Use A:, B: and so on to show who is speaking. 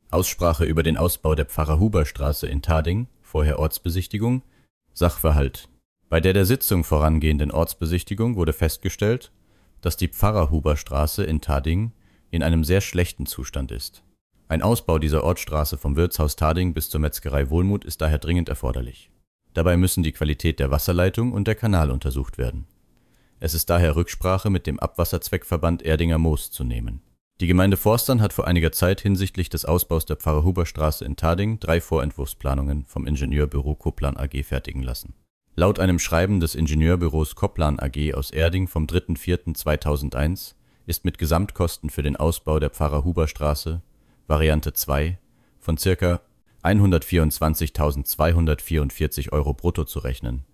A: Aussprache über den Ausbau der Pfarrer-Huber-Straße in Tading, vorher Ortsbesichtigung. Sachverhalt: Bei der Sitzung vorangehenden Ortsbesichtigung wurde festgestellt, dass die Pfarrer-Huber-Straße in Tading in einem sehr schlechten Zustand ist. Ein Ausbau dieser Ortsstraße vom Wirtshaus Tading bis zur Metzgerei Wohlmuth ist daher dringend erforderlich. Dabei müssen die Qualität der Wasserleitung und der Kanal untersucht werden. Es ist daher Rücksprache mit dem Abwasserzweckverband Erdinger Moos zu nehmen. Die Gemeinde Forstern hat vor einiger Zeit hinsichtlich des Ausbaus der Pfarrer-Huber-Straße in Tading 3 Vorentwurfsplanungen vom Ingenieurbüro Koplan AG fertigen lassen. Laut einem Schreiben des Ingenieurbüros Koplan AG aus Erding vom 3.4.2001 ist mit Gesamtkosten für den Ausbau der Pfarrer-Huber-Straße, Variante 2, von ca. 124.244 € brutto zu rechnen